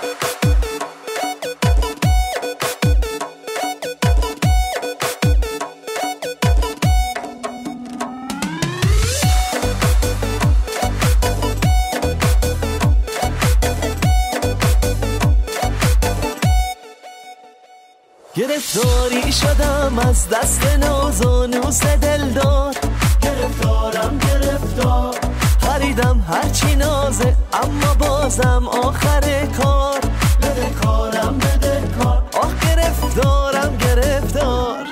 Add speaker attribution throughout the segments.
Speaker 1: گرفتاری شدم از دست ناز و نوس دلدار، گرفتارم گرفتار، خریدم هرچی نازه اما بازم آخر کار، بده کارم بده کار، آخ گرفتارم گرفتار.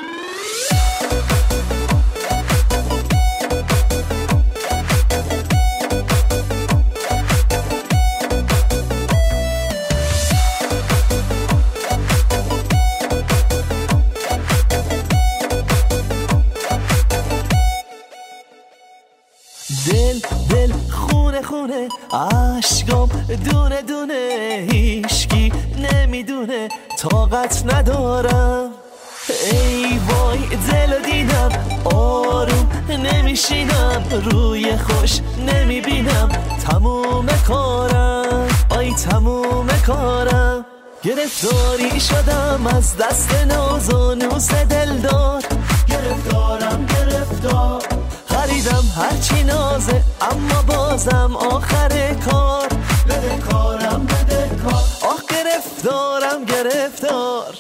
Speaker 1: دل خونه خونه، عشقام دونه دونه، هیچکی نمیدونه طاقت ندارم. ای وای دل دیدم آروم نمیشینم، روی خوش نمیبینم، تموم کارم آی تموم کارم. گرفتاری شدم از دست ناز و نوس دلدار، گرفتارم گرفتار، خریدم هرچی نازه اما بازم آخر کار، بده کارم بده کار، آخ گرفتارم گرفتار.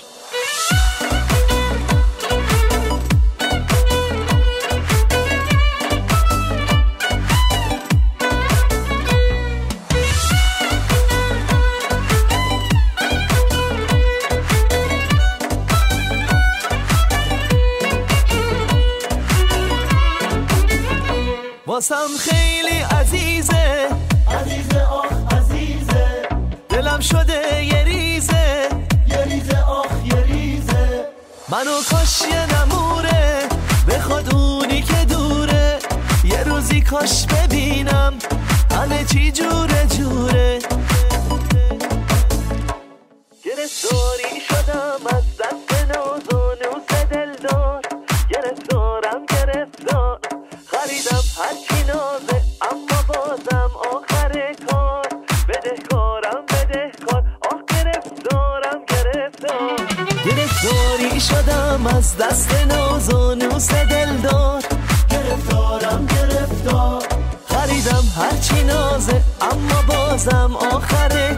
Speaker 1: واسم خیلی عزیزه عزیزه آخ عزیزه، دلم شده یه ریزه یه ریزه آخ یه ریزه، منو کاش یه نموره بخواد اونی که دوره، یه روزی کاش ببینم همه چی جوره جوره. گرفتاری شدم از دست ناز و نوس دلدار، گرفتارم گرفتار، خریدم هرچی نازه اما بازم آخر کار، بده کارم بده کار، آخ گرفتارم گرفتار. گرفتاری شدم از دست ناز و نوس دلدار، گرفتارم گرفتار، خریدم هرچی نازه اما بازم آخر